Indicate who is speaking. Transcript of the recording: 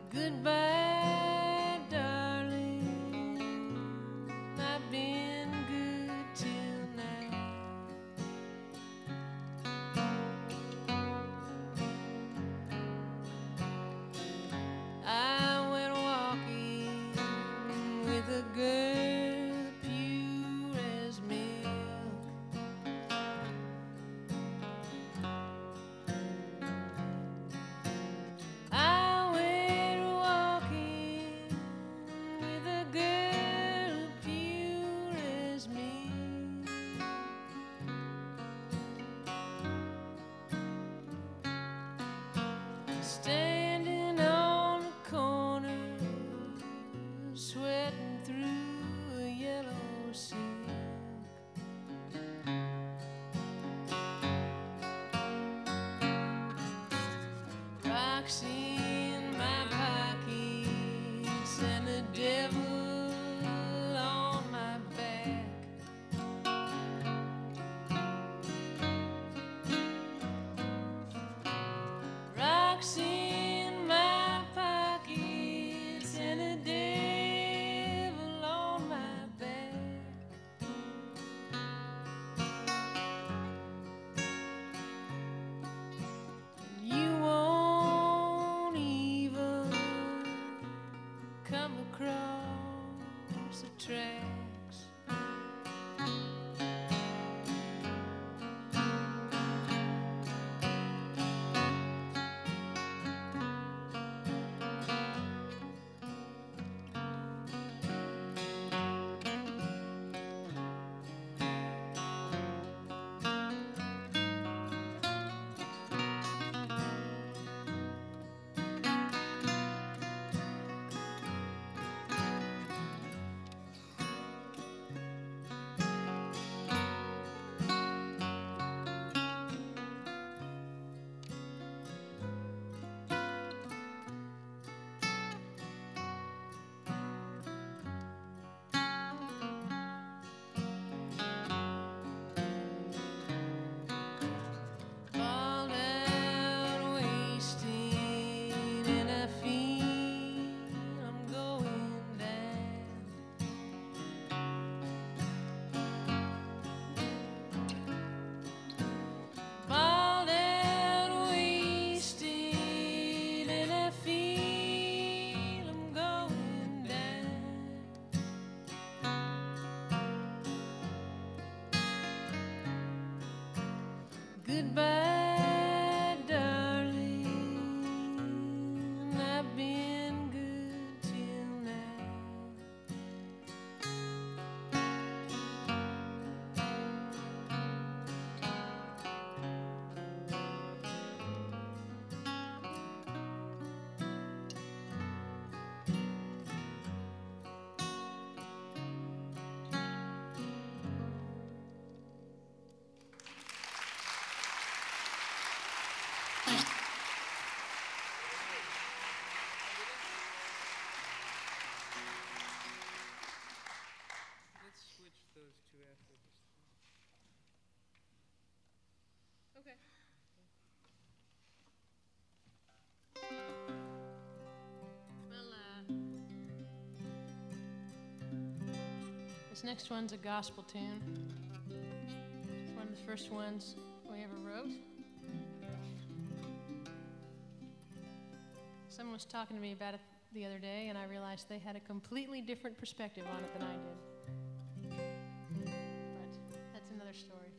Speaker 1: Goodbye, darling, I've been good till now. I went walking with a girl pure as milk. I went walking with a girl pure as milk. Standing on the corner, sweating through a yellow silk. Rocks in my pockets and the devil on my back. Rocks in my pockets and the devil on my back. You won't even come across the tracks. Balled out, wasted, and I feel I'm going down. Balled out, wasted, and I feel I'm going down. Goodbye, darling, I've been good till now.
Speaker 2: Let's switch those two after this.
Speaker 1: Okay. Well, this next one's a gospel tune. It's one of the first ones we ever wrote. Someone was talking to me about it the other day, and I realized they had a completely different perspective on it than I did. But that's another story.